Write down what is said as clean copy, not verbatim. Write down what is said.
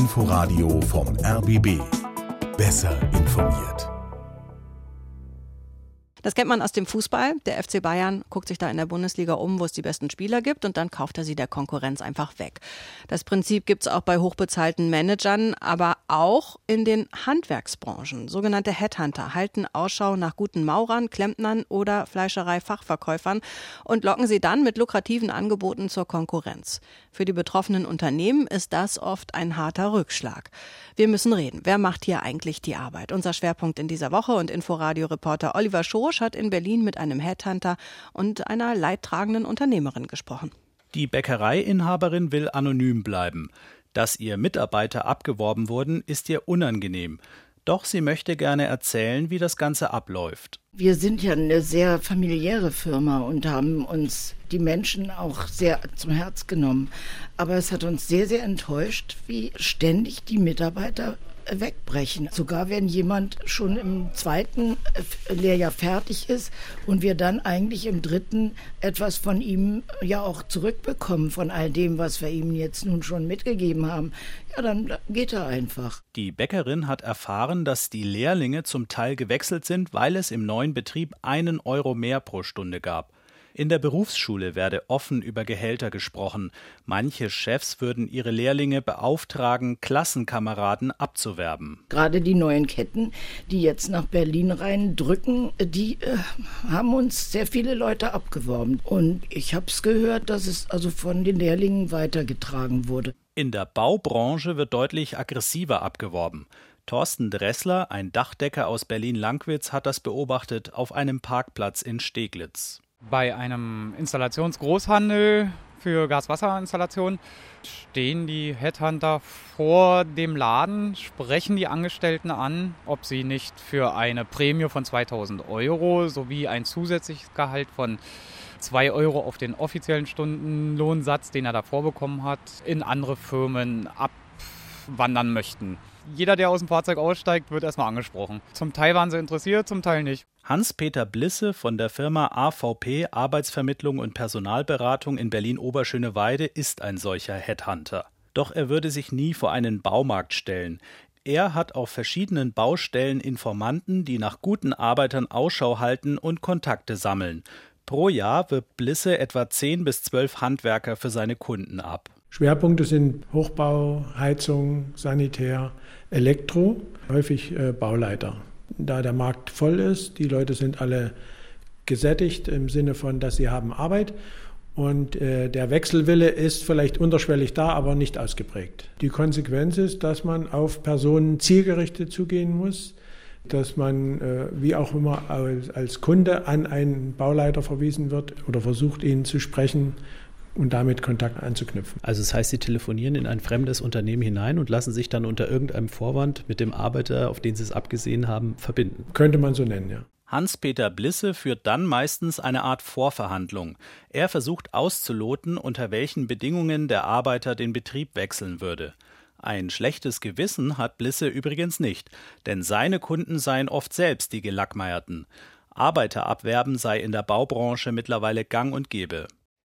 Inforadio vom RBB. Besser informiert. Das kennt man aus dem Fußball. Der FC Bayern guckt sich da in der Bundesliga um, wo es die besten Spieler gibt, und dann kauft er sie der Konkurrenz einfach weg. Das Prinzip gibt es auch bei hochbezahlten Managern, aber auch in den Handwerksbranchen. Sogenannte Headhunter halten Ausschau nach guten Maurern, Klempnern oder Fleischerei-Fachverkäufern und locken sie dann mit lukrativen Angeboten zur Konkurrenz. Für die betroffenen Unternehmen ist das oft ein harter Rückschlag. Wir müssen reden. Wer macht hier eigentlich die Arbeit? Unser Schwerpunkt in dieser Woche, und Inforadio-Reporter Oliver Schosch hat in Berlin mit einem Headhunter und einer leidtragenden Unternehmerin gesprochen. Die Bäckereiinhaberin will anonym bleiben. Dass ihr Mitarbeiter abgeworben wurden, ist ihr unangenehm. Doch sie möchte gerne erzählen, wie das Ganze abläuft. Wir sind ja eine sehr familiäre Firma und haben uns die Menschen auch sehr zum Herz genommen. Aber es hat uns sehr, sehr enttäuscht, wie ständig die Mitarbeiter wegbrechen. Sogar wenn jemand schon im zweiten Lehrjahr fertig ist und wir dann eigentlich im dritten etwas von ihm ja auch zurückbekommen, von all dem, was wir ihm jetzt nun schon mitgegeben haben, ja, dann geht er einfach. Die Bäckerin hat erfahren, dass die Lehrlinge zum Teil gewechselt sind, weil es im neuen Betrieb 1 Euro mehr pro Stunde gab. In der Berufsschule werde offen über Gehälter gesprochen. Manche Chefs würden ihre Lehrlinge beauftragen, Klassenkameraden abzuwerben. Gerade die neuen Ketten, die jetzt nach Berlin reindrücken, die haben uns sehr viele Leute abgeworben. Und ich habe es gehört, dass es also von den Lehrlingen weitergetragen wurde. In der Baubranche wird deutlich aggressiver abgeworben. Thorsten Dressler, ein Dachdecker aus Berlin-Lankwitz, hat das beobachtet auf einem Parkplatz in Steglitz. Bei einem Installationsgroßhandel für Gas-Wasser-Installation stehen die Headhunter vor dem Laden, sprechen die Angestellten an, ob sie nicht für eine Prämie von 2.000 Euro sowie ein zusätzliches Gehalt von 2 Euro auf den offiziellen Stundenlohnsatz, den er davor bekommen hat, in andere Firmen abwandern möchten. Jeder, der aus dem Fahrzeug aussteigt, wird erstmal angesprochen. Zum Teil waren sie interessiert, zum Teil nicht. Hans-Peter Blisse von der Firma AVP Arbeitsvermittlung und Personalberatung in Berlin-Oberschöneweide ist ein solcher Headhunter. Doch er würde sich nie vor einen Baumarkt stellen. Er hat auf verschiedenen Baustellen Informanten, die nach guten Arbeitern Ausschau halten und Kontakte sammeln. Pro Jahr wirbt Blisse etwa 10 bis 12 Handwerker für seine Kunden ab. Schwerpunkte sind Hochbau, Heizung, Sanitär, Elektro, häufig Bauleiter. Da der Markt voll ist, die Leute sind alle gesättigt im Sinne von, dass sie haben Arbeit, und der Wechselwille ist vielleicht unterschwellig da, aber nicht ausgeprägt. Die Konsequenz ist, dass man auf Personen zielgerichtet zugehen muss, dass man wie auch immer als Kunde an einen Bauleiter verwiesen wird oder versucht, ihn zu sprechen und damit Kontakt anzuknüpfen. Also das heißt, Sie telefonieren in ein fremdes Unternehmen hinein und lassen sich dann unter irgendeinem Vorwand mit dem Arbeiter, auf den Sie es abgesehen haben, verbinden. Könnte man so nennen, ja. Hans-Peter Blisse führt dann meistens eine Art Vorverhandlung. Er versucht auszuloten, unter welchen Bedingungen der Arbeiter den Betrieb wechseln würde. Ein schlechtes Gewissen hat Blisse übrigens nicht, denn seine Kunden seien oft selbst die Gelackmeierten. Arbeiter abwerben sei in der Baubranche mittlerweile gang und gäbe.